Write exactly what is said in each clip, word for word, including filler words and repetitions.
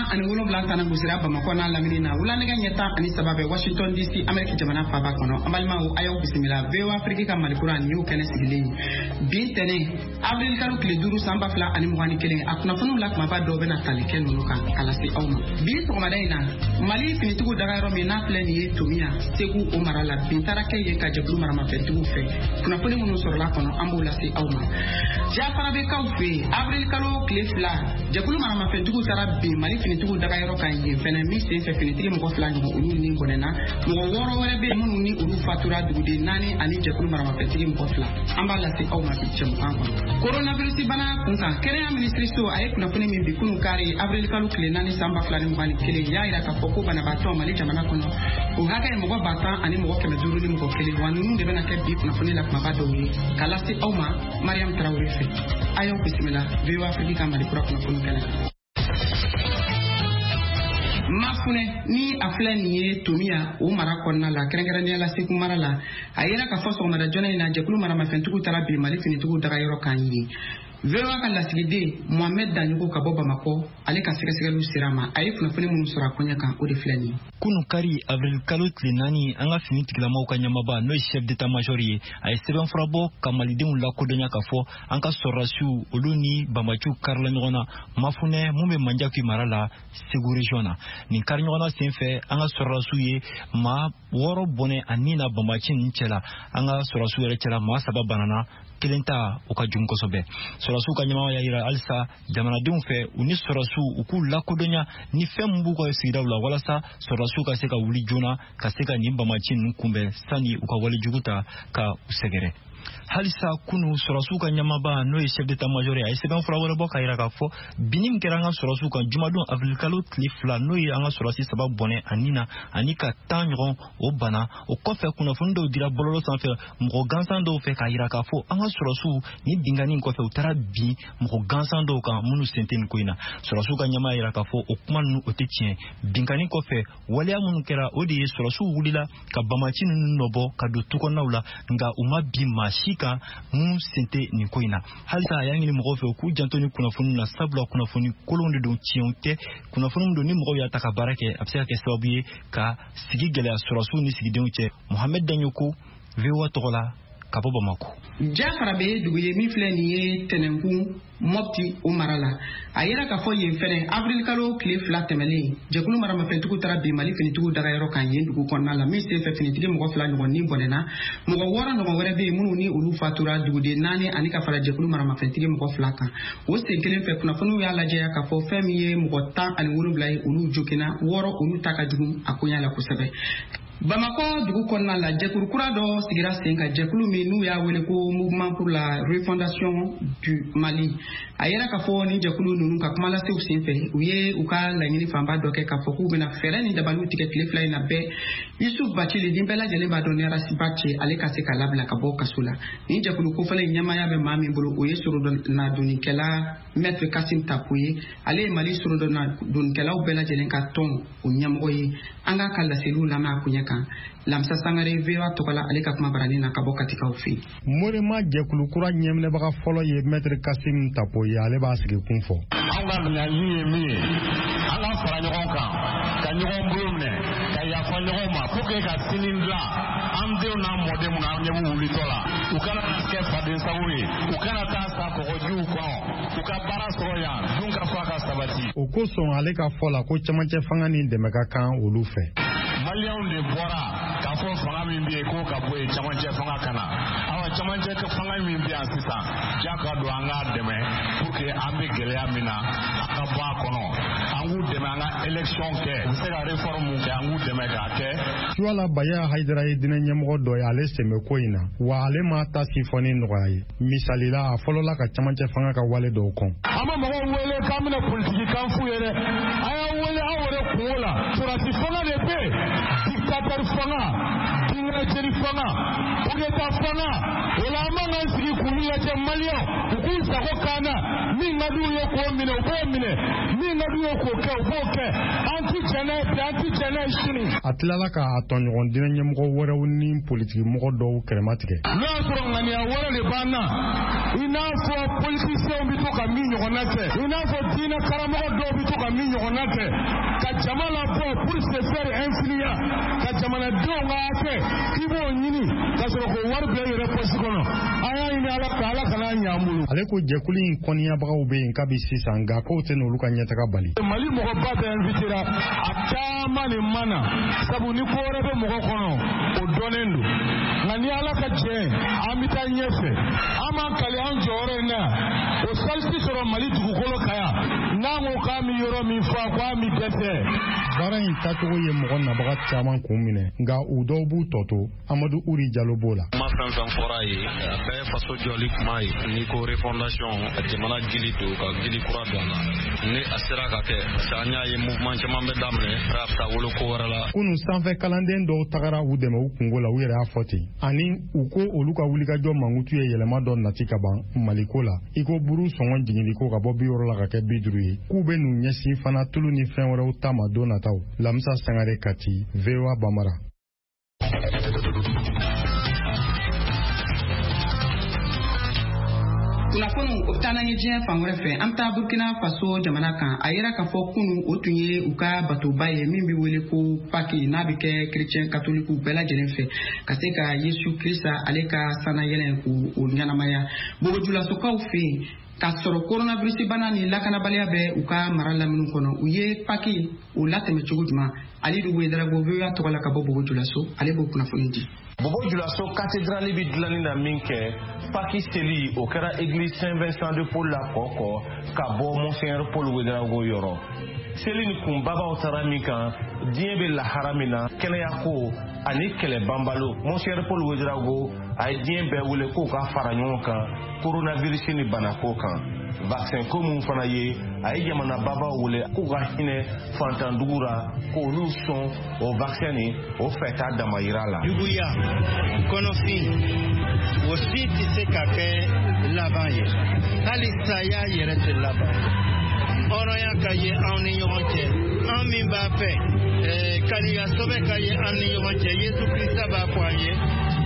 ani wolonwula tan gosira Bamako n'a lamini na wula nɛgɛ ɲɛ tan ani saba bɛ Washington D C Amérique jamana faaba kɔnɔ an balimaw a y'aw bisimila V O A Afrique ka malikura ni y'o kɛnɛ sigilen bi ntɛnɛn avril kalo tile duuru san ba fila ani mugan ni kelen a kunnafoniw la kumaba dɔw bɛna tali kɛ ninnu kan ka lase aw ma bi sɔgɔmada in na Mali finitigiw daga yɔrɔ min n'a filɛ nin ye Tomiya Segu o mara la bin taara kɛ yen ka jɛkulu maramafɛntigiw fɛ kunnafoni minnu sɔrɔla kɔnɔ an b'o lase aw ma ja fana bɛ kaw fɛ yen avril kalo tile fila jɛkulu maramafɛntigiw taara bin Mali finitigiw daga yɔrɔ kan yen fɛnɛ min sen fɛ finitigi mɔgɔ fila ɲɔgɔn olu ni gɔnɛna mɔgɔ wɔɔrɔ wɛrɛ bɛ minnu ni olu fatura duguden naani ani jɛkulu maramafɛntigi mɔgɔ fila an b'a lase aw ma bi cɛmukan kɔnɔ coronavirus bana kunkan kɛnɛya minisiriso a ye kunnafoni min bi kunun kari avril kalo tile naani san ba fila ni mugan ni kelen y'a yira k'a fɔ ko banabaatɔ Mali jamana kɔnɔ o hakɛ ye mɔgɔ ba tan ani mɔgɔ kɛmɛ duuru ni mɔgɔ kelen wa ninnu de bɛna kɛ bi kunnafoni la kumaba dɔw ye k'a lase aw ma Mariam Tarawele fɛ a y'aw bisimila V O A Afrique ka malikura kunnafoni kɛnɛ Mafunɛ ni a filɛ nin ye Tomiya o mara kɔnɔna la kɛrɛnkɛrɛnnenya la Segu mara la a yera k'a fɔ sɔgɔmada joona in na jɛkulu maramafɛntigiw taara bi Mali finitigiw daga yɔrɔ kan ye V O A ka lasigiden Mohamed Danyogo ka bɔ Bamako ale ka sɛgɛsɛgɛliw sera ma a ye kunnafoni minnu sɔrɔ a koɲɛ kan o de filɛ nin ye kunu kari avril kalo tile naani an ka fini tigilamaw ka ɲɛmaba n'o ye chef d'état major ye a ye sɛbɛnfura bɔ ka malidenw lakodɔnya k'a fɔ an ka sɔrɔdasiw olu ni banbaciw karila ɲɔgɔn na Mafunɛ mun bɛ Manjafi mara la Segu region na nin kari ɲɔgɔn na senfɛ an ka sɔrɔdasiw ye maa wɔɔrɔ bɔnɛ ani na banbaci ninnu cɛla an ka sɔrɔdasiw yɛrɛ cɛla maa saba banana kelen ta o ka jugu kosɛbɛ sɔrɔdasiw ka ɲɛmɔgɔ y'a yira halisa jamanadenw fɛ u ni sɔrɔdasiw u k'u lakodɔnya ni fɛn min b'u ka sigidaw la walasa sɔrɔdasiw ka se ka wuli joona ka se ka nin banbaci ninnu kunbɛn sani u ka walejugu ta ka u sɛgɛrɛ halisa kunu sɔrɔdasiw ka ɲɛmaba n'o ye chef d'état major ye a ye sɛbɛnfura wɛrɛ bɔ k'a yira k'a fɔ binni min kɛra an ka sɔrɔdasiw kan jumadon avril kalo tile fila n'o ye an ka sɔrɔdasi saba bɔnɛ ani na ani ka tan ɲɔgɔn o bana o kɔfɛ kunnafoni dɔw dira bɔlɔlɔ sanfɛ mɔgɔ gansan dɔw fɛ k'a yira k'a fɔ an ka sɔrɔdasiw ni bingani in kɔfɛ u taara bin mɔgɔ gansan dɔw kan minnu sen tɛ nin ko in na sɔrɔdasiw ka ɲɛmaa yira k'a fɔ o kuma ninnu o tɛ tiɲɛ bingani kɔfɛ waleya minnu kɛra o de ye sɔrɔdasiw wulila ka banbaci ninnu nɔbɔ ka don tukɔnɔnaw la nka u ma bin maa si kan mun sen tɛ nin ko in na halisa a y'a ɲini mɔgɔw fɛ u k'u janto ni kunnafoni na sabula kunnafoni kolonw de don tiɲɛw tɛ kunnafoni min don ni mɔgɔw y'a ta ka baara kɛ a bɛ se ka kɛ sababu ye ka sigi gɛlɛya sɔrɔdasiw ni sigidenw cɛ Mohamed Danyogo V O A tɔgɔ la ka bɔ Bamako ja fara bɛ dugu ye min filɛ nin ye Tɛnɛnkun Mopti o mara la a yera k'a fɔ yen fɛnɛ avril kalo tile fila tɛmɛlen jɛkulu maramafɛntigiw taara bi Mali finitigiw daga yɔrɔ kan yen dugu kɔnɔna la min sen fɛ finitigi mɔgɔ fila ɲɔgɔn ni bɔnɛna mɔgɔ wɔɔrɔ ɲɔgɔn wɛrɛ bɛ yen minnu ni olu fatura duguden naani ani ka fara jɛkulu maramafɛntigi mɔgɔ fila kan o sen kelen fɛ kunnafoniw y'a lajɛya k'a fɔ fɛn min ye mɔgɔ tan ani wolonwula ye olu joginna wɔɔrɔ olu ta ka jugu a koɲa la kosɛbɛ Bamako dugu kɔnɔna la jɛkulu kura dɔ sigira sen ka jɛkulu min n'u y'a wele ko Mouvement pour la refondation du Mali a yera k'a fɔ ni jɛkulu ninnu ka kuma lase u sen fɛ u ye u ka laɲini fanba dɔ kɛ k'a fɔ k'u bɛna fɛɛrɛ ni dabaliw tigɛ tile fila in na bɛɛ Yusuf Bacili ni bɛɛ lajɛlen b'a dɔn ni Arasiba cɛ ale ka se ka labila ka bɔ kaso la ni jɛkulu kofɔlen ɲɛmaaya bɛ maa min bolo o ye sorodonnadonikɛla Maître Kassim Tapo ye ale ye Mali sorodonnadonikɛlaw bɛɛ lajɛlen ka tɔn o ɲɛmɔgɔ ye an ka ka laseliw lamɛn a kuɲɛ kan Lamsa Sangare V O A tɔgɔ la ale ka kuma barani na ka bɔ Katikaw fɛ Morema jɛkulu kura ɲɛminɛbaga fɔlɔ ye Maître Kassim Tapo ye ale b'a sigi kun fɔ an ka laɲini ye min ye an ka fara ɲɔgɔn kan ka ɲɔgɔn bolo minɛ ka yafa ɲɔgɔn ma pour que ka sini dilan an denw n'a mɔdenw na an ɲɛ b'u wulitɔ la u kana kɛ fadensago ye u kana taa sa kɔgɔjiw kɔnɔ u ka baara sɔrɔ yan dun ka fa ka sabati o kosɔn ale ka fɔ la ko camancɛ fanga ni dɛmɛ ka kan olu fɛ Maliɲɛnw de bɔra k'a fɔ fanga min bɛ yen k'o ka bɔ yen camancɛ fanga kana awa camancɛ fanga min bɛ yan sisan ja ka don an k'a dɛmɛ pour que an bɛ gɛlɛya min na a ka bɔ a kɔnɔ an k'u dɛmɛ an ka élection kɛ u bɛ se ka réforme mun kɛ an k'u dɛmɛ k'a kɛ Suala Baya Haidara ye diinɛ ɲɛmɔgɔ dɔ ye ale sɛmɛ ko in na wa ale ma ta si fɔ ni nɔgɔya ye misali la a fɔlɔla ka camancɛ fanga ka wale dɔw kɔn an ma mɔgɔw wele k'an bɛna politiki kan f'u ye dɛ a y'a wele aw yɛrɛ kungo la surasi fanga de bɛ yen dictateur fanga tingala jeri fanga ugeta fanga wala manga sigi kulia je malio ukuza ko kana minga duyo ko mine ko mine minga duyo ko ke boke anti chene anti chene shini atlala ka atonyon dinanye mko wora woni politique mko do krematique no soro ngani awara le bana ina fo politicien bi to ka minyo konate ina fo dina karamo do bi to ka minyo konate ka jamala fo pour se faire influer ka jamala do ngate kibo nyini ka soro ko warbe yere posikono aya ina ala kala kana nyamulu ale ko jekuli konia bagaw be en kabisi sanga ko teno luka nyata ka bali mali mo ko ba be invitera atama ni mana sabu ni ko rebe mo ko kono o donendo ngani ala ka je amita nyefe ama kale an jore na o salsi soro mali dugu kolo kaya nango ka mi yoro mi fa kwa mi tete baran tato ye mo na baga chaman kumine nga udo bu toto amadu uri jalo bola ma fan fan foraye be faso joli mai ni ko refondation de mala gili do ka gili kura dona ne asira ka ke sanya ye mouvement chama be damne rafta wolo ko warala kunu sanfɛ kalanden dɔw tagara u dɛmɛ u kungo la u yɛrɛ y'a fɔ ten ani u ko olu ka wulikajɔ mankutu ye yɛlɛma dɔ nati ka ban maliko la i ko buru sɔngɔ jiginni ko ka bɔ bi wɔɔrɔ la ka kɛ bi duuru ye k'u bɛ n'u ɲɛsin fana tulu ni fɛn wɛrɛw ta ma don nataw lamisa sangare kati V O A Bamara. kunnafoni o bɛ taa n'an ye diɲɛ fan wɛrɛ fɛ an bɛ taa burkina faso jamana kan a yera k'a fɔ kunu o tun ye u ka batoba ye min bɛ wele ko paki n'a bɛ kɛ kerecɛn katolikiw bɛɛ lajɛlen fɛ ka se ka yesu kirisa ale ka sanayɛlɛn k'o ɲɛnamaya bogojulasokaw fɛ yen k'a sɔrɔ coronavirus bana ni lakanabaliya bɛ u ka mara lamini kɔnɔ u ye paki o latɛmɛ cogo jumɛn ale de wele darago V O A tɔgɔ la ka bɔ bogojulaso ale b'o kunnafoni di. Bogojulaso cathédrale bi dilanni na min kɛ paki seli o kɛra église Saint Vincent de Paul la kɔkɔ ka bɔ Monseigneur Paul Wederago yɔrɔ seli ni kunbabaw taara min kan diɲɛ bɛ lahara min na kɛnɛya ko ani kɛlɛ banbalo Monseigneur Paul Wederago a ye diɲɛ bɛɛ wele k'u ka fara ɲɔgɔn kan coronavirus ni banako kan vaccin ko mun fana ye a ye jamana babaw wele k'u ka hinɛ fantandugu la k'olu sɔn o vaccin ni o fɛ t'a dama yira la. juguya kɔnɔfin o si tɛ se ka kɛ laban ye hali saya yɛrɛ tɛ laban hɔrɔnya ka ye anw ni ɲɔgɔn cɛ an min b'a fɛ kaliya sɔbɛ ka ye an ni ɲɔgɔn cɛ yesu kirisa b'a fɔ an ye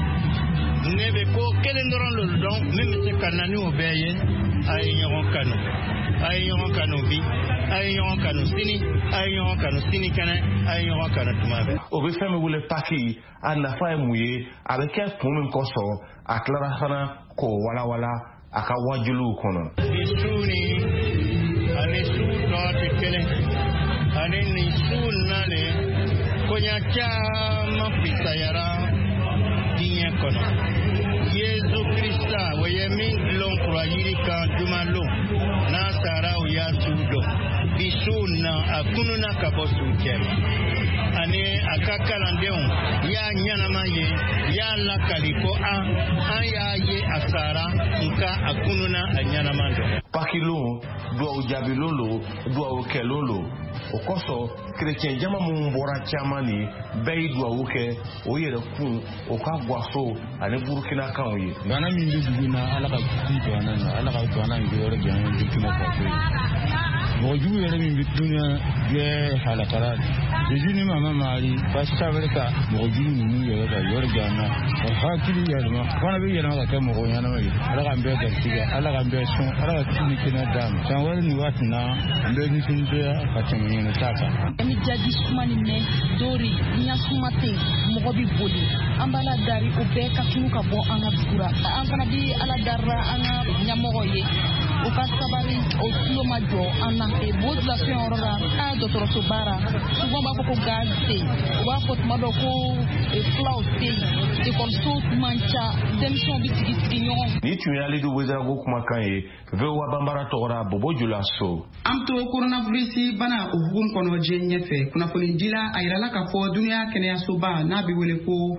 ne bɛ ko kelen dɔrɔn lo dɔn min bɛ se ka na ni o bɛɛ ye a ye ɲɔgɔn kanu a ye ɲɔgɔn kanu bi a ye ɲɔgɔn kanu sini a ye ɲɔgɔn kanu sini kɛnɛ a ye ɲɔgɔn kanu tuma bɛɛ. o bɛ fɛn min wele paki a nafa ye mun ye a bɛ kɛ kun min kosɔn a tilara fana k'o walawala a ka wajuliw kɔnɔ. nin su ni ani su tɔ tɛ kelen ani nin su nalen koɲa caman fisayara diɲɛ kɔnɔ. Yesu Krista o ye min dilon kura yiri kan juman lon n'a sara o y'a su dɔn bi su na a kununa ka bɔ su cɛma ani a ka kalandenw y'a ɲɛnama ye y'a lakali ko an an y'a ye a sara nka a kununa a ɲɛnama dɔn. pakilon duwawu jaabilon lo duwawu kɛlon lo o kosɔn kerecɛn jama minnu bɔra caman ni bɛɛ ye duwawu kɛ o yɛrɛ kun o ka gwaso ani burukinakanw ye. bana min bɛ dugu na ala ka kun to an na ala ka to an na nin yɔrɔ jan ye burukina faso ye mɔgɔ jugu yɛrɛ min bɛ dunuya bɛɛ halakara jesu ni mama maari pasta wɛrɛ ka mɔgɔ jugu ninnu yɛrɛ ka yɔrɔ jan na o hakili yɛlɛma fana bɛ yɛlɛma ka kɛ mɔgɔ ɲɛnama ye ala k'an bɛɛ garisɛgɛ ala k'an bɛɛ sɔn ala ka kisi ni kɛnɛya d'a ma san wɛrɛ nin waati na an bɛ nisɔndiya ka tɛmɛ ɲɛnɛ t'a kan. ni jadi suma ni mɛ dori ɲa suma tɛ mɔgɔ bɛ boli an b'a la dari o bɛɛ ka tunu ka bɔ an ka dugura an fana bɛ ala darira an ka ɲɛmɔgɔ ye o ka sabari o tulo ma jɔ an na bo dilanfɛn yɔrɔ la an ye dɔgɔtɔrɔso baara souvent b'a fɔ ko gaz tɛ yen o b'a fɔ tuma dɔ ko fulaw tɛ yen ekɔliso man ca denmisɛnw bɛ sigi sigi ɲɔgɔn. ni tun ye Alidu Wederago kumakan ye V O A Bambara tɔgɔra Bogojulaso. an to coronavirus bana o hukumu kɔnɔ diɲɛ ɲɛfɛ kunnafonidila a yirala k'a fɔ duniya kɛnɛyasoba n'a bɛ wele ko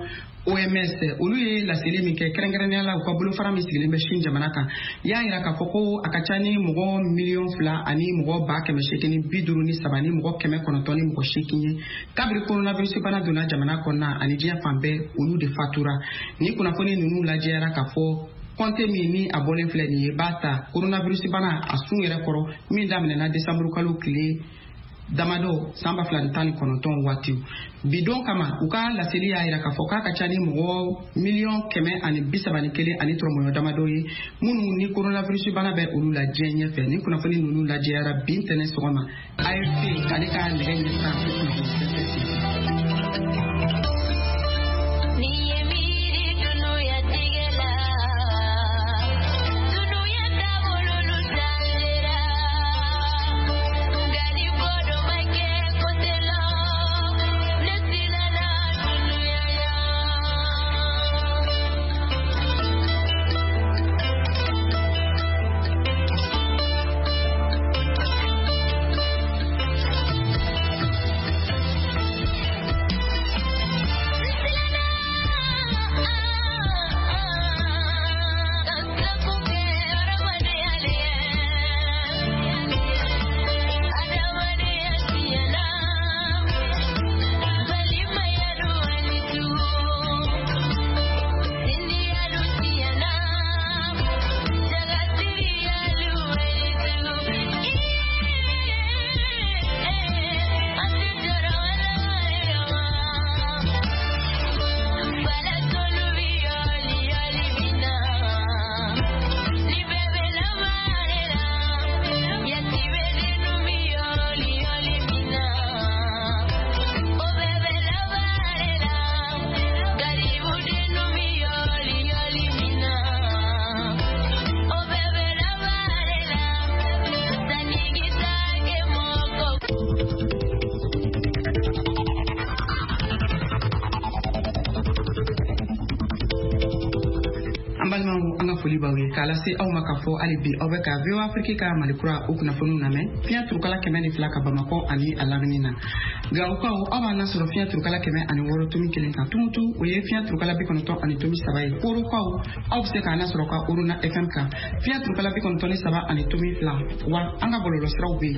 O M S olu ye laseli min kɛ kɛrɛnkɛrɛnnenya la u ka bolofara min sigilen bɛ Chine jamana kan y'a yira k'a fɔ ko a ka ca ni mɔgɔ miliyɔn fila ani mɔgɔ ba kɛmɛ seegin ni bi duuru ni saba ni mɔgɔ kɛmɛ kɔnɔntɔn ni mɔgɔ seegin ye kabiri coronavirus bana donna jamana kɔnɔna ani diɲɛ fan bɛɛ olu de fatura ni kunnafoni ninnu lajɛyara k'a fɔ kɔnte min ni a bɔlen filɛ nin ye b'a ta coronavirus bana a sun yɛrɛ kɔrɔ min daminɛna décembre kalo tile damado san ba fila ni tan ni kɔnɔntɔn waati bidon kama u ka laseli y'a yira k'a fɔ k'a ka ca ni mɔgɔ miliyɔn kɛmɛ ani bi saba ni kelen ani tɔrɔmɔɲɔ damado ye minnu ni coronavirus bana bɛ olu la diɲɛ ɲɛfɛ ni kunnafoni ninnu lajɛyara bi ntɛnɛ sɔgɔma A F P k'ale ka nɛgɛ ɲɛ san k'a lase aw ma k'a fɔ hali bi aw bɛ ka V O A Afrique ka Malikura o kunnafoniw lamɛn fiɲɛ turukala kɛmɛ ni fila ka Bamakɔ ani a lamini na Garukaw aw b'an lasɔrɔ fiɲɛ turukala kɛmɛ ani wɔɔrɔ tomi kelen kan Tumutu o ye fiɲɛ turukala bi kɔnɔntɔn ani tomi saba ye Korokaw aw bɛ se k'an lasɔrɔ ka Oruna F M kan fiɲɛ turukala bi kɔnɔntɔn ni saba ani tomi fila wa an ka bɔlɔlɔsiraw bɛ yen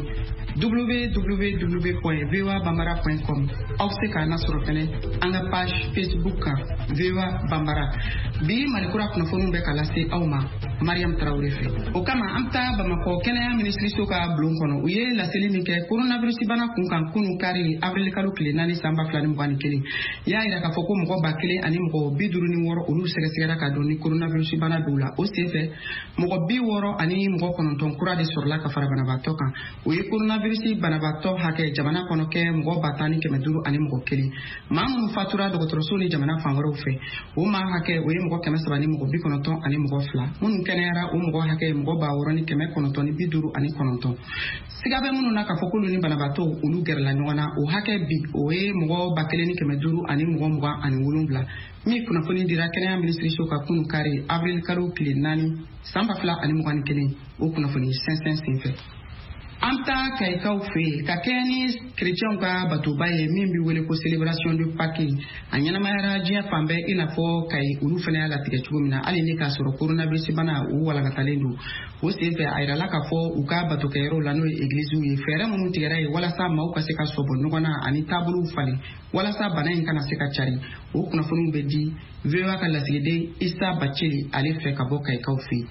w w w point v o a bambara point com aw bɛ se k'an lasɔrɔ fɛnɛ an ka page Facebook kan V O A Bambara bi Malikura kunnafoniw bɛ ka lase aw ma Mariam Traoré fɛ o kama an bɛ taa Bamakɔ kɛnɛya minisiriso ka bulon kɔnɔ u ye laseli min kɛ coronavirus bana kunkan kunu kari avril kalo tile naani san ba fila ni mugan ni kelen y'a yira k'a fɔ ko mɔgɔ ba kelen ani mɔgɔ bi duuru ni wɔɔrɔ olu sɛgɛsɛgɛra ka dɔn ni coronavirus bana b'u la o senfɛ mɔgɔ bi wɔɔrɔ ani mɔgɔ kɔnɔntɔn kura de sɔrɔla ka fara banabaatɔ kan o ye coronavirus banabaatɔ hakɛ jamana kɔnɔ kɛ mɔgɔ ba tan ni kɛmɛ duuru ani mɔgɔ kelen maa minnu fatura dɔgɔtɔrɔso ni jamana fan wɛrɛw fɛ o maa hakɛ o ye mɔgɔ kɛmɛ saba ni mɔgɔ bi kɔnɔntɔn ani mɔgɔ fila minnu kɛnɛyara o mɔgɔ hakɛ mɔgɔ ba wɔɔrɔ ni kɛmɛ kɔnɔntɔn ni bi duuru ani kɔnɔntɔn siga bɛ minnu na k'a fɔ k'olu ni banabaatɔ olu gɛrɛla ɲɔgɔn na o hakɛ bi o ye mɔgɔ ba kelen ni kɛmɛ duuru ani mɔgɔ mugan ani wolonwula min kunnafoni dira kɛnɛya minisiriso ka kunu kari avril kalo tile naani san ba fila ani mugan ni kelen o kunnafoni sɛnsɛn senfɛ an ta kayikaw fɛ yen ka kɛ ni kerecɛnw ka batoba ye min bɛ wele ko celebration de Pâques a ɲɛnamayara diɲɛ fan bɛɛ i n'a fɔ kayi olu fana y'a latigɛ cogo min na hali ni k'a sɔrɔ coronavirus bana o walankatalen don o senfɛ a yirala k'a fɔ u ka batokɛyɔrɔw la n'o ye églises ye fɛɛrɛ minnu tigɛra ye walasa maaw ka se ka sɔbɔ ɲɔgɔn na ani taabolow falen walasa bana in kana se ka cari o kunnafoniw bɛ di V O A ka lasigiden Isa Baceli ale fɛ ka bɔ kayikaw fɛ yen.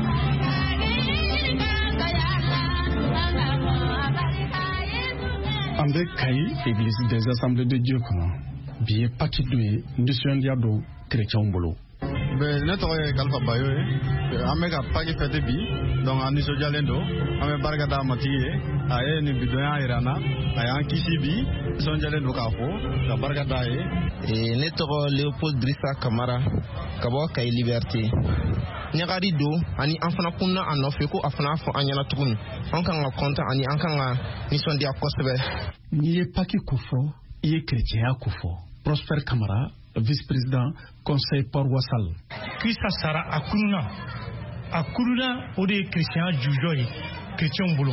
An bɛ Kayi Église des Assemblées de Dieu kɔnɔ bi ye Pâques don ye nisɔndiya don kerecɛnw bolo. Ne tɔgɔ ye Kalifa Bayo ye an bɛ ka Pâques fête bi donc an nisɔndiyalen don an bɛ barika da matigi ye a ye nin bidonya yira an na a y'an kisi bi nisɔndiyalen don k'a fɔ ka barika da ye. Ne tɔgɔ Léopold Drissa Kamara ka bɔ Kayi Liberté. Ɲagari don ani an fana kunna a nɔfɛ ko a fana fɔ an ɲɛna tuguni an kan ka kɔntan ani an kan ka nisɔndiya kosɛbɛ. N'i ye Pâques ko fɔ i ye kerecɛnya ko fɔ. Prosper Kamara, vice-président conseil paroissial. Krista sara a kununa a kununa o de ye kerecɛnya jujɔ ye kerecɛnw bolo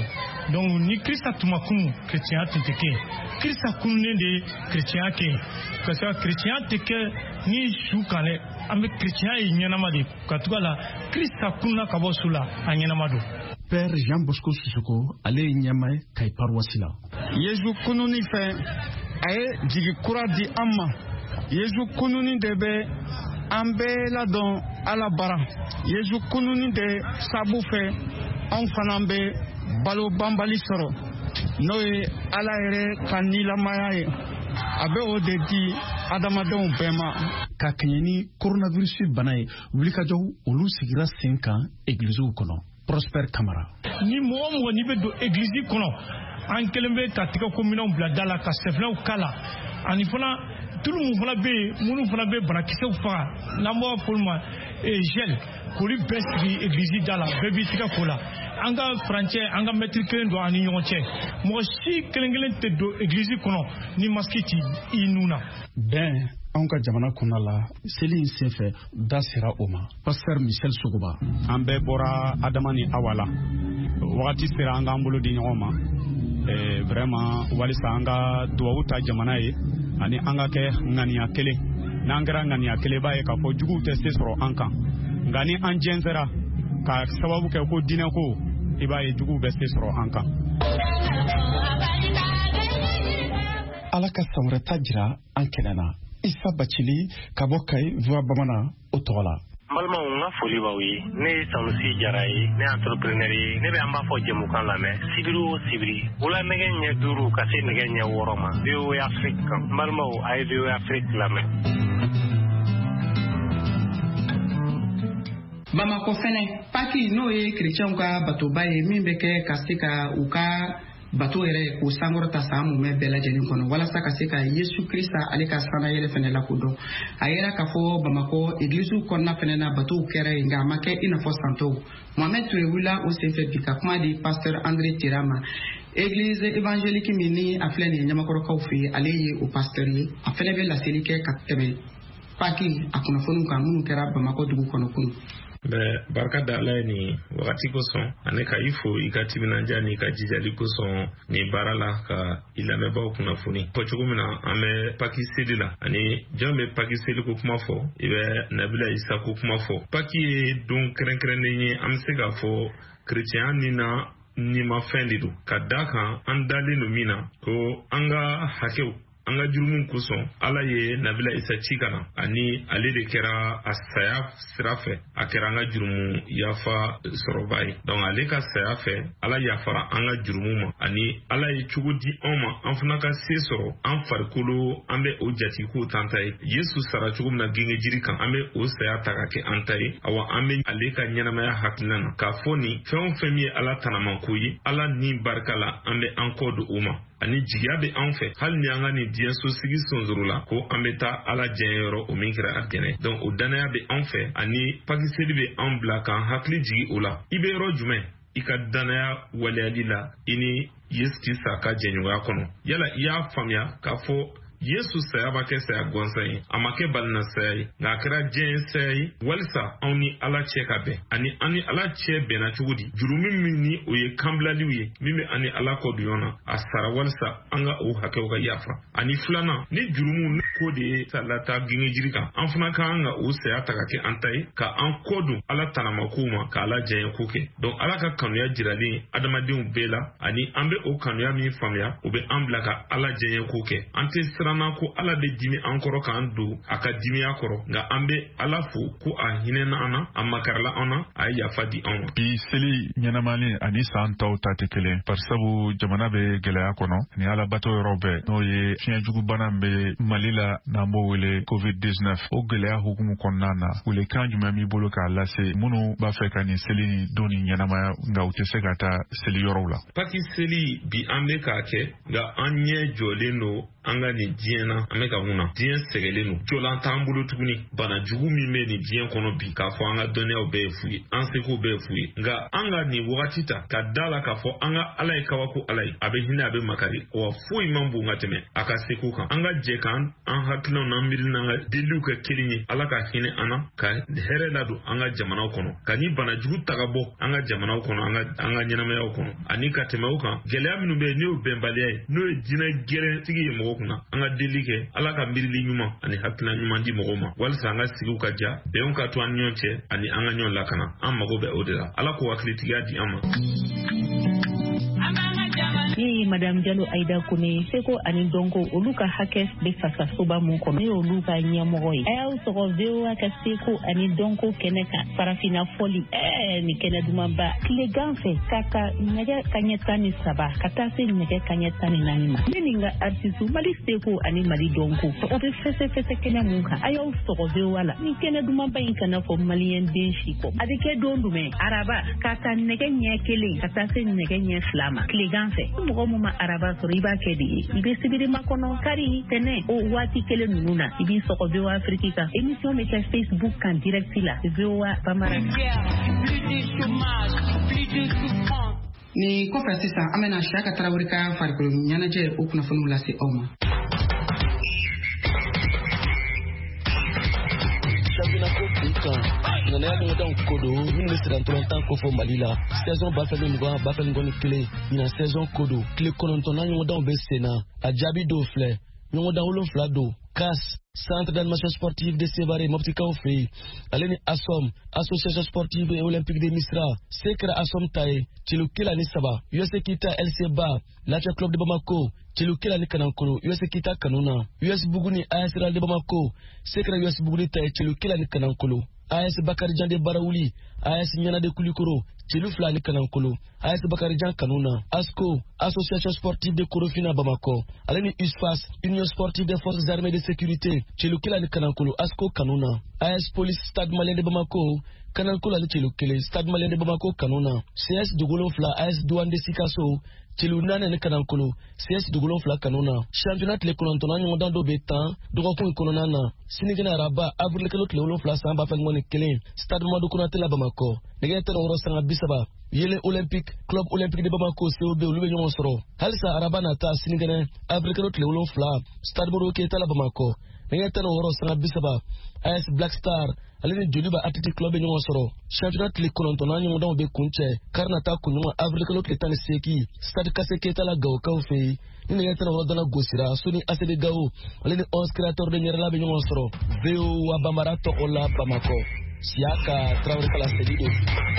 donc ni Krista tuma kunu chrétien tun tɛ kɛ Krista kununen de chrétien kɛ parce que chrétien tɛ kɛ ni su kan dɛ an bɛ chrétien ye ɲɛnama de ka tugu la Krista kunna ka bɔ su la a ɲɛnama don. Père Jean Bosco Sissoko ale ye ɲɛma ye Kayi paroisse la. Yesu kununi fɛ a ye jigi kura di an ma. Yesu kununi de bɛ an bɛɛ ladɔn Ala bara. Yesu kununi de sabu fɛ anw fana bɛ balo banbali sɔrɔ n'o ye Ala yɛrɛ ka nilamaya ye. A bɛ o de di adamadenw bɛɛ ma. Ka kɛɲɛ ni coronavirus bana ye wulikajɔw olu sigira sen kan églisew kɔnɔ. Prosper Kamara. Ni mɔgɔ mɔgɔ n'i bɛ don église kɔnɔ an kelen bɛ ka tigɛ ko minɛnw bila da la ka sɛfinaw kala ani fana tulu mun fana bɛ yen minnu fana bɛ banakisɛw faga n'an b'a fɔ olu ma gel k'olu bɛɛ sigi église da la bɛɛ b'i tigɛ ko la an ka furancɛ an ka mɛtiri kelen don an ni ɲɔgɔn cɛ mɔgɔ si kelen kelen tɛ don église kɔnɔ ni masque ti i nun na. Bɛn anw ka jamana kɔnɔ la seli in senfɛ da sera o ma. Pasteur Michel Sogoba. An bɛɛ bɔra Adama ni Awa la wagati sera an k'an bolo di ɲɔgɔn ma eh, vraiment walisa an ka duwawu ta jamana ye ani an ka kɛ ŋaniya kelen n'an kɛra ŋaniya kelen b'a ye k'a fɔ juguw tɛ se sɔrɔ an kan nka ni an jɛnsɛra ka sababu kɛ ko diinɛ ko i b'a ye juguw bɛ se sɔrɔ an kan. Ala ka san wɛrɛ ta jira an kɛnɛ na. Isa Bacili ka bɔ Kayi voix bamanan o tɔgɔ la. N balimaw n ka foli b'aw ye ne ye Sanusi Jara ye ne ye entrepreneur ye ne bɛ an b'a fɔ jɛmukan lamɛn sibiri o sibiri wula nɛgɛ ɲɛ duuru ka se nɛgɛ ɲɛ wɔɔrɔ ma V O A Afrique kan n balimaw a ye V O A Afrique lamɛn. Bamako fɛnɛ Paki n'o ye chrétienw ka batoba ye min bɛ kɛ ka se ka u ka bato yɛrɛ k'o sankɔrɔta san mumɛ bɛɛ lajɛlen kɔnɔ walasa ka se ka Yesu Krista ale ka sanna yɛlɛ fɛnɛ lakodɔn. A yɛrɛ k'a fɔ Bamako église kɔnɔna fɛnɛ na batow kɛra yen nka a ma kɛ i n'a fɔ santɔw. Mohamed Touré wulila o senfɛ bi ka kuma di pasteur André Terama. Église évangélique min ni a filɛ nin ye Ɲamakɔrɔkaw fɛ yen ale ye o pasteur ye. A fɛnɛ bɛ laseli kɛ ka tɛmɛ Paki a kunnafoniw kan minnu kɛra Bamako dugu kɔnɔ kunun. Bɛ barika da Ala ye nin wagati kosɔn ani ka i fo i ka timinanja ni ka jijali kosɔn nin baara la ka i lamɛnbaaw kunnafoni fɔ cogo min na an bɛ Paki seli la ani jɔn bɛ Paki seli ko kuma fɔ i bɛ Nabila Isa ko kuma fɔ. Paki ye don kɛrɛnkɛrɛnnen ye an bɛ se k'a fɔ chrétien ni na ni ma fɛn de don ka da kan an dalen don min na ko an ka hakɛw an ka jurumun kosɔn Ala ye Nabila Isa ci ka na ani ale de kɛra a saya sira fɛ a kɛra an ka jurumu yafa sɔrɔba ye donc ale ka saya fɛ Ala yafara an ka jurumu ma ani Ala ye cogo di anw ma an fana ka se sɔrɔ an farikolo an bɛ o jati ko t'an ta ye Yesu sara cogo min na genge jiri kan an bɛ o saya ta ka kɛ an ta ye awa an bɛ ale ka ɲɛnamaya hakilina na k'a fɔ nin fɛn o fɛn min ye Ala tanama ko ye Ala ni barika la an bɛ an kɔ don o ma ani jigiya bɛ an fɛ hali ni an ka nin diɲɛ so sigi sonzoro la ko an bɛ taa Ala jɛn yɔrɔ o min kɛra arijɛnɛ donc o danaya bɛ an fɛ ani pakiseli bɛ an bila k'an hakili jigi o la i bɛ yɔrɔ jumɛn i ka danaya waleyali la i ni Yesu Krista ka jɛɲɔgɔnya kɔnɔ yala i y'a faamuya k'a fɔ Yesu saya b'a kɛ saya gansan ye a ma kɛ balina saya ye nka a kɛra diɲɛ saya ye walisa anw ni Ala cɛ ka bɛn ani an ni Ala cɛ bɛnna cogo di jurumu min ni o ye kanbilaliw ye min bɛ an ni Ala kɔ don ɲɔgɔn na a sara walisa an ka o hakɛw ka yafa ani filanan ni jurumu ni ko de ye salata genge jiri kan an fana ka kan ka o saya ta ka kɛ an ta ye ka an kɔ don Ala tanamakow ma ka Ala jɛɲɛ ko kɛ donc Ala ka kanuya jiralen adamadenw bɛɛ la ani an bɛ o kanuya min faamuya o bɛ an bila ka Ala jɛɲɛ ko kɛ an tɛ siran ko Ala bɛ dimi an kɔrɔ k'an don a ka dimiya kɔrɔ nka an bɛ Ala fo ko a hinɛna an na a makarala an na a ye yafa di an ma. Bi seli ɲɛnamani ani san tɔw ta tɛ kelen par sabu jamana bɛ gɛlɛya kɔnɔ ni Ala bato yɔrɔ bɛɛ n'o ye fiɲɛjugubana bɛ Mali la n'an b'o wele covid dix-neuf o gɛlɛya hukumu kɔnɔna na welekan jumɛn b'i bolo k'a lase minnu b'a fɛ ka nin seli ni don ni ɲɛnamaya nka u tɛ se ka taa seli yɔrɔw la. Paki seli bi an bɛ k'a kɛ nka an ɲɛ jɔlen don an ka nin diɲɛ na an bɛ ka mun na diɲɛ sɛgɛlen don jolan t'an bolo tuguni bana jugu min bɛ nin diɲɛ kɔnɔ bi k'a fɔ an ka dɔnniyaw bɛɛ ye fu ye an seko bɛɛ ye fu ye nka an ka nin wagati ta ka da la k'a fɔ an ka ala ye kabako ala ye a bɛ hinɛ a bɛ makari wa foyi man bon ka tɛmɛ a ka seko kan an ka jɛ k'an an hakilinaw n'an miiri n'an ka deliw kɛ kelen ye ala ka hinɛ an na ka hɛrɛ ladon an ka jamanaw kɔnɔ ka ni bana jugu ta ka bɔ an ka jamanaw kɔnɔ an ka an ka ɲɛnamayaw kɔnɔ ani ka tɛmɛ o kan gɛlɛya minnu bɛ yen n'o ye bɛnbaliya ye n'o ye jinɛ gɛrɛntigi ye mɔgɔw kunna an ka deli kɛ ala ka miirili ɲuman ani hakilina ɲuman di mɔgɔw ma walisa an ka sigiw ka ja bɛnw ka to an ɲɔgɔn cɛ ani an ka ɲɔgɔn lakana an mago bɛ o de la ala k'o hakilitigiya di an ma. Ni Madame Diallo Aïda Kone seko ani donko olu ka hakɛ bɛ fasasoba mun kɔnɔ ne olu ka ɲɛmɔgɔ ye a y'aw sɔgɔ V O A ka seko ani donko kɛnɛ kan farafinna fɔli ɛɛ ni kɛnɛ dumanba tile gan fɛ k'a ka nɛgɛ kaɲɛ tan ni saba ka taa se nɛgɛ kaɲɛ tan ni naani ma ne ni n ka artiste Mali seko ani Mali donko o bɛ fɛsɛfɛsɛ kɛnɛ mun kan a y'aw sɔgɔ V O A la ni kɛnɛ dumanba in kana fɔ maliyɛn den si kɔ a bɛ kɛ don jumɛn araba k'a ta nɛgɛ ɲɛ kelen ka taa se nɛgɛ ɲɛ fila ma tile gan fɛ mɔgɔ mun ma araba sɔrɔ i b'a kɛ de ye i bɛ sibirima kɔnɔ kari tɛnɛ o waati kelen ninnu na i b'i sɔgɔ V O A Afrique kan émission bɛ kɛ Facebook kan direct la V O A Bamara. Ni kɔfɛ sisan an bɛna Siyaka Tarawele ka farikolo ɲɛnajɛ o kunnafoniw lase aw ma. Nana ɲɔgɔn kodo minnu bɛ siran tɔlɔntan kɔfɛ Mali la saison ba fɛn mugan ba fɛn mugan kelen ɲina saison kodo tile kɔnɔntɔnna ɲɔgɔndanw bɛ sen na a jaabi dɔw filɛ ɲɔgɔndan wolonfila don C A S Centre d'animation sportive de Sévaré Moptikaw fɛ yen ale ni A S O M Association sportive et olympique de Misra se kɛra A S O M ta ye celu kelen ni saba U S Kita L C Ba Lafiya Club de Bamako celu kelen ni Kanankolo U S Kita Kanuna U S Buguni A S Real de Bamako se kɛra U S Buguni ta ye celu kelen ni Kanankolo A S Bakarijan de Barawuli A S Ɲana de Kulikoro celu fila ni Kanankolo A S Bakarijan Kanuna ASCO Association sportive de Korofina Bamako ale ni U S F A S Union sportive des forces armées de sécurité celu kelen ni Kanankolo ASCO Kanuna A S Police Stade Malien de Bamako Kanankolo ale celu kelen Stade Malien de Bamako Kanuna C S Dugolo fila A S Douane de Sikaso celu naani ni Kanankolo C S Dugolo fila Kanuna championnat tile kɔnɔntɔnna ɲɔgɔndan dɔ bɛ tan dɔgɔkun in kɔnɔna na sinikɛnɛ araba avril kalo tile wolonfila san ba fɛn ni kelen Stade Mamadou Konaté la Bamako nɛgɛ tan wɔɔrɔ sanga bi saba yele olympique club olympique de Bamako C O B olu bɛ ɲɔgɔn sɔrɔ halisa araba nata sinikɛnɛ avril kalo tile wolonfila Stade Modibo Keita la Bamako nɛgɛ tan wɔɔrɔ sanga bi saba A S Black Star ale ni Joliba Athletic Club bɛ ɲɔgɔn sɔrɔ championnat tile kɔnɔntɔnna ɲɔgɔndanw bɛ kun cɛ kari nata kunɲɔgɔn avril kalo tile tan ni seegin Stade Kase Keita la Gawokaw fɛ yen ni nɛgɛ tan wɔɔrɔ dana gosira Soni A C D Gao ale ni onze créateurs de Ɲɛrɛla bɛ ɲɔgɔn sɔrɔ V O A Bambara tɔgɔ la Bamako Siyaka Tarawele kala segi do.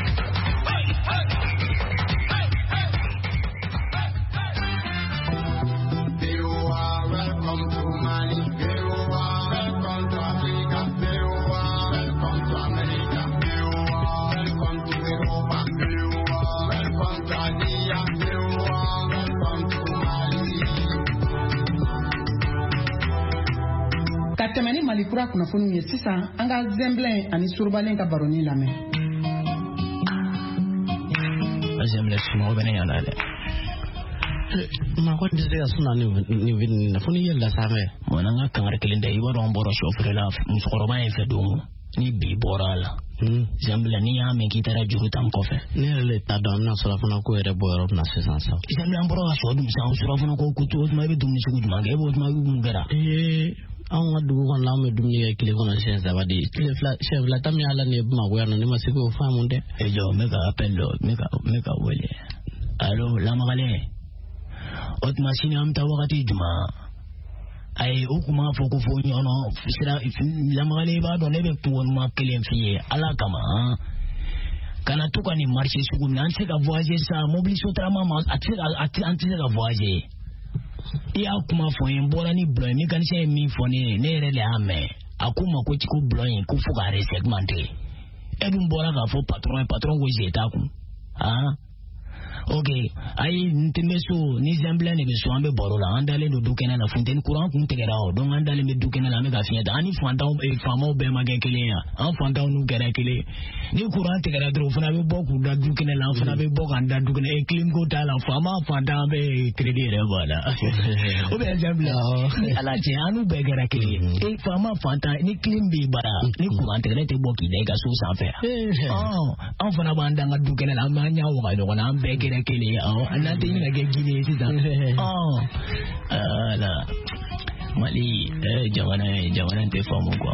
Ka tɛmɛ ni Mali kura kunnafoniw ye sisan an ka Zɛnbilɛn ani Surubalen ka baroni lamɛn. Zɛnbilɛn sunɔgɔ bɛ ne ɲɛna dɛ. Ma ko tɛ se ka suna ni ni fo ni yɛlɛ sanfɛ. Bon an ka kangari kelen tɛ i b'a dɔn an bɔra sɔfere la musokɔrɔba in fɛ don ni bi bɔra a la. Zɛnbilɛn n'i y'a mɛn k'i taara juru tan kɔfɛ. Ne yɛrɛ le t'a dɔn n'a sɔrɔ fana ko yɛrɛ bɔ yɔrɔ bɛna sisan sa. Zɛnbilɛn an bɔra ka sɔ dun sisan surafana ko ko o tuma i bɛ dumuni sugu jumɛn kɛ e b'o tuma i bɛ mun kɛra. Anw ka dugu kɔnɔ la an bɛ dumuni kɛ tile kɔnɔ siɲɛ saba de tile fila siɲɛ fila ta min y'a la nin ye Bamakɔ yan nɔ ne ma se k'o faamu dɛ. E jɔ n bɛ ka appel dɔ n bɛ ka n bɛ ka wele allo Lamagalen o tuma sini an bɛ taa wagati jumɛn ayi o tun b'a fɔ ko fo ɲɔgɔn sira Lamagalen i b'a dɔn ne bɛ kungo ɲuman kelen f'i ye ala kama kana to ka nin marché sugu min an tɛ se ka voyager sa mobili sotarama ma a tɛ se ka an tɛ se ka voyager. I y'a kuma fɔ n ye n bɔra ni bulon ye mécanicien ye min fɔ ne ye ne yɛrɛ de y'a mɛn a ko ma ko ko bulon in ko fo k'a resegmenté e dun bɔra k'a fɔ patron ye patron ko je t'a kun ah Ok, ayi ntemeso ni zambla ne beso ambe borola andale no dukena na fontaine courant kun tegera o don andale me dukena la me gafiya da ani fanta e famo be magekele ya an fanta nu gera kele ni courant tegera dro fana be boku da dukena la fana be boku anda dukena e clean go ta la fama fanta be credit re wala o be zambla ala je anu be gera kele e fama fanta ni clean be bara ni courant tegera te boki de ga so sa fe oh an fana banda nga dukena la ma nya wa do na be gera kele oh anate ni ga gine ti da oh ala mali eh jangan jangan te famu ko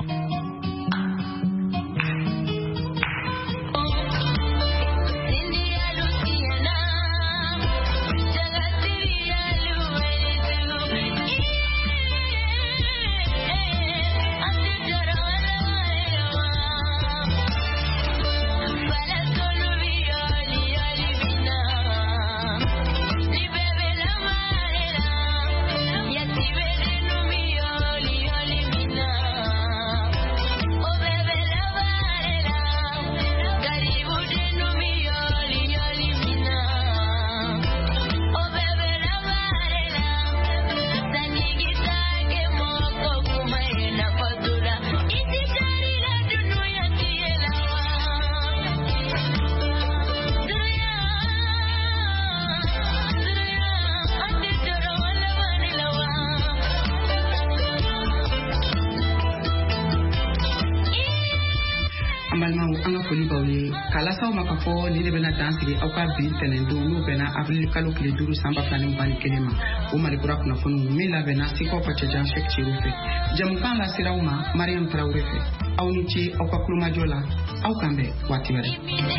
kala saw maka fo ni de bena dansiri aw ka bi tenendo no bena avril kalo kile duru samba plani mbani kelema o mali kura kuna fonu mila bena siko pa chajan shek chirufe jamu kan la sirawma mariam traore fe aw ni ci aw ka kuluma jola aw kambe wati were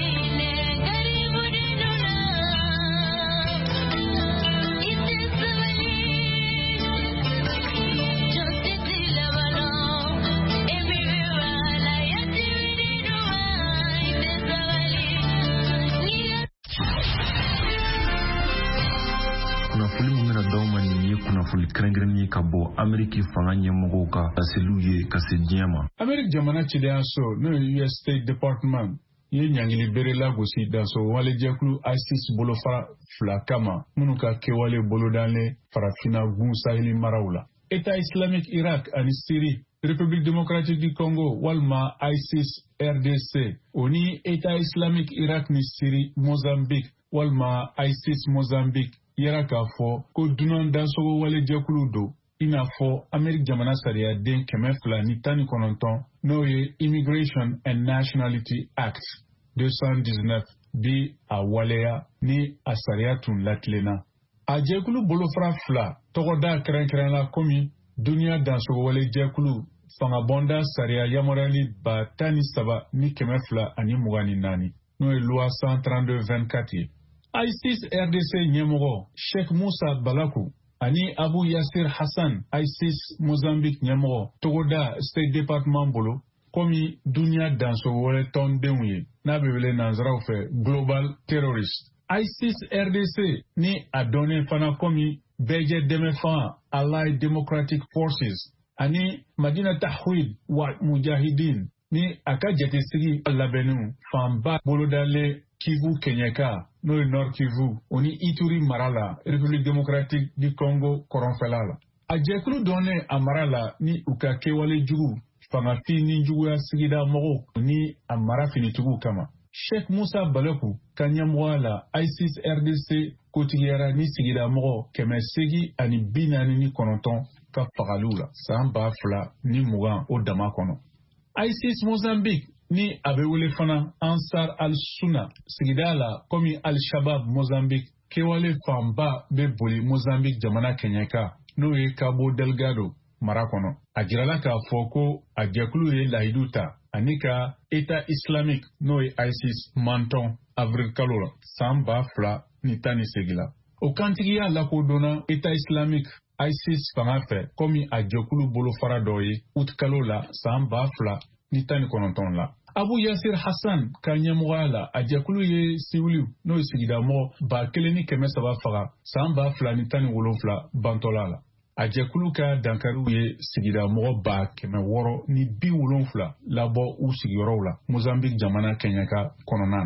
Krengrenye kabo Ameriki fanga nyemogo ka aseluye kasediema Amerik jamana chide so no U S State Department ye nyangili berela gosi danso wale jakulu ISIS bolo fara flakama munuka kewale bolo dane farafina gun sahili marawla Eta Islamic Iraq and Syria Republic Democratic du Congo walma ISIS R D C oni Eta Islamic Iraq ni Syria Mozambique walma ISIS Mozambique yara ka fɔ ko dunan dansogo wale jɛkulu do i n'a fɔ Amerik jamana sariya den kɛmɛ fila ni tan ni kɔnɔntɔn n'o ye Immigration and Nationality Act deux cent dix-neuf bi a waleya ni a sariya tun latilenna. A jɛkulu bolofara fila tɔgɔda kɛrɛnkɛrɛnla komi duniya dansogo wale jɛkulu fangabɔnda sariya yamaruyali ba tan ni saba ni kɛmɛ fila ani mugan ni naani n'o ye loi cent trente-deux vingt-quatre ye. ISIS R D C nyemoro Sheikh Musa Balaku ani Abu Yasir Hassan ISIS Mozambique nyemoro Togoda State Department bolo komi dunia danso wole ton denwe na bebele nanzaraw fe global terrorist ISIS R D C ni adone fana komi beje demefa Allied Democratic Forces ani Madina Tahwid wa Mujahideen ni akajete sigi labenu famba bolodale Kivu Kenyaka no Nord Kivu oni Ituri Marala République démocratique du Congo koronfelala a jekulu donne a marala ni uka kewale jugu fanga fini jugu ya sigida mogo ni a mara fini tugu kama Sheikh Musa Balaku kanyamwala ISIS R D C kotigera ni sigida mogo keme segi ani binani ni kononton ka fagalula samba fla ni mugan o dama kono ISIS Mozambique ni abewele fana Ansar al-Sunna sigidala komi al-Shabab Mozambique kewale famba be boli Mozambique jamana kenyaka no ye Cabo Delgado marakono ajirala ka foko ajakulu ye lahiduta anika Eta Islamic no ye ISIS manton avril kalola samba fla ni tani segila o kantigiya lakodona Eta Islamic ISIS fangafe komi ajakulu bolo fara doye utkalola samba fla ni tani kononton la Abu Yasir Hassan kanyamwala ajakulu ye siwliu no sigida mo ba keleni keme saba faga samba flani tani wolofla bantolala ajakulu ka dankaru ye sigida mo ba keme woro ni bi wolofla labo u sigiyoro la Mozambique jamana Kenyaka kononano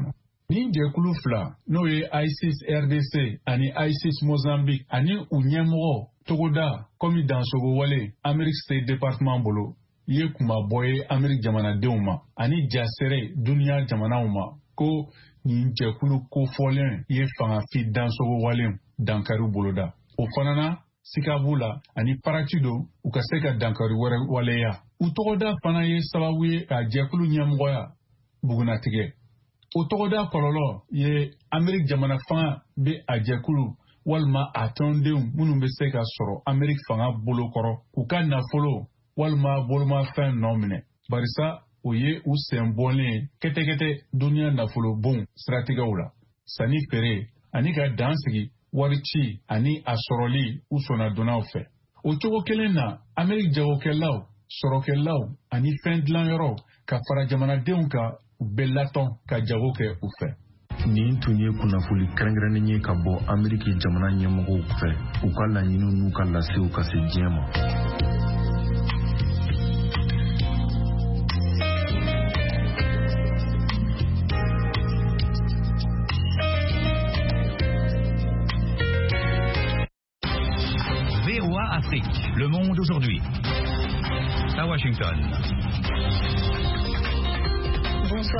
Ni jɛkulu fila n'o ye ISIS R D C ani ISIS Mozambique ani u ɲɛmɔgɔ Togoda komi dansogo wale American State Department bolo ye kuma bɔ ye Amerika jamanadenw ma ani jasere duniya jamanaw ma ko nin jɛkulu kofɔlen ye fangafi dansogo wale dankari boloda. O fana na sikabu la ani parati do u ka se ka dankari wɛrɛ waleya. U Togoda fana ye sababu ye ka jɛkulu ɲɛmɔgɔya bugunatigɛ. O Togoda kɔlɔlɔ ye Amerika jamana fanga be a jɛkulu walima a tɔndenw minnu bɛ se ka sɔrɔ Amerika fanga bolo kɔrɔ u ka nafolo walima bolomafɛn nɔ minɛ. Barisa o ye u sen bɔlen kɛtɛkɛtɛ duniya nafolo bon siratigɛw la. Sani feere ani ka dan sigi wari ci ani a sɔrɔli u sɔnna donnaw fɛ. O cogo kelen na Amerika jagokɛlaw, sɔrɔkɛlaw ani fɛn dilanyɔrɔ ka fara jamanadenw kan u bɛ latɔn ka jago kɛ u fɛ. Nin tun ye kunnafoni kɛrɛnkɛrɛnnen ye ka bɔ Amerika jamana ɲɛmɔgɔw fɛ u ka laɲiniw n'u ka lasew ka se diɲɛ ma. V O A Afrique, le monde aujourd'hui. À Washington.